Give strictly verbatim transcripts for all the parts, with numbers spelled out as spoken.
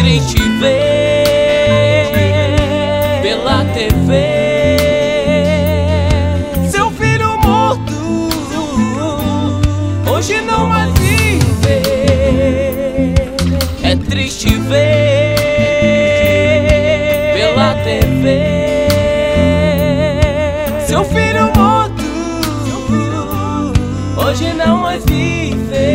triste ver pela T V seu filho morto, hoje não mais vive. É triste ver pela T V seu filho morto, hoje não mais vive.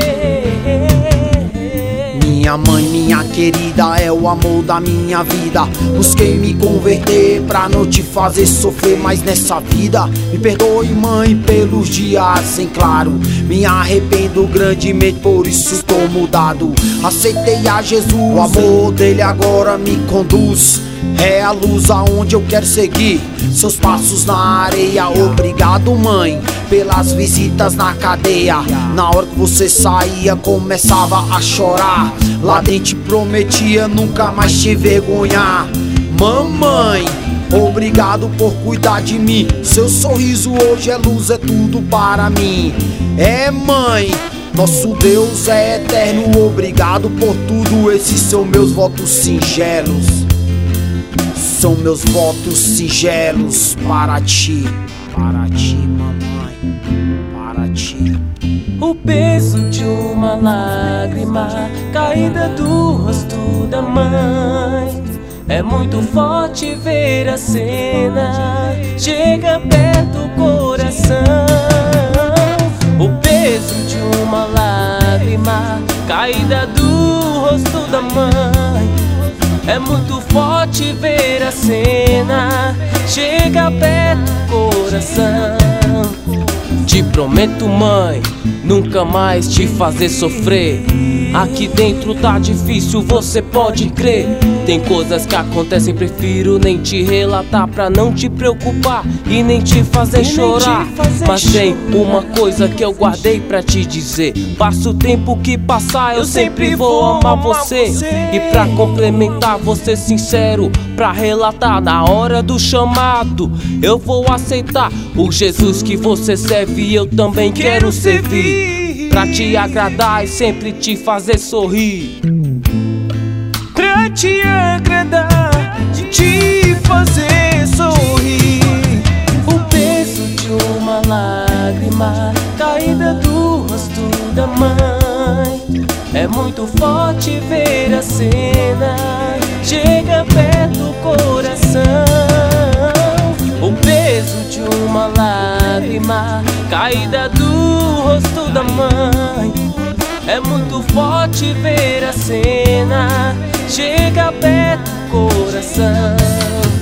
Minha mãe, minha querida, é o amor da minha vida. Busquei me converter pra não te fazer sofrer mais nessa vida. Me perdoe, mãe, pelos dias em claro. Me arrependo grandemente, por isso estou mudado. Aceitei a Jesus, o amor dele agora me conduz. É a luz aonde eu quero seguir, seus passos na areia. Obrigado, mãe, pelas visitas na cadeia. Na hora que você saía, começava a chorar. Lá dentro te prometia nunca mais te envergonhar. Mamãe, obrigado por cuidar de mim. Seu sorriso hoje é luz, é tudo para mim. É, mãe, nosso Deus é eterno. Obrigado por tudo, esses são meus votos singelos. São meus votos singelos para ti, para ti, mamãe, para ti. O peso de uma lágrima caída do rosto da mãe é muito forte ver a cena, chega perto do coração. O peso de uma lágrima caída do rosto da mãe é muito forte ver a cena, chega perto do coração. Te prometo, mãe, nunca mais te fazer sofrer. Aqui dentro tá difícil, você pode crer. Tem coisas que acontecem, prefiro nem te relatar, pra não te preocupar e nem te fazer chorar. Mas tem uma coisa que eu guardei pra te dizer: passa o tempo que passar, eu sempre vou amar você. E pra complementar, vou ser sincero, pra relatar, na hora do chamado eu vou aceitar. O Jesus que você serve, eu também quero servir, pra te agradar e sempre te fazer sorrir. Pra te agradar, te fazer sorrir. O peso de uma lágrima caída do rosto da mãe é muito forte ver a cena, chega perto do coração. O peso de uma lágrima caída do rosto da mãe é muito forte ver a cena, chega perto do coração.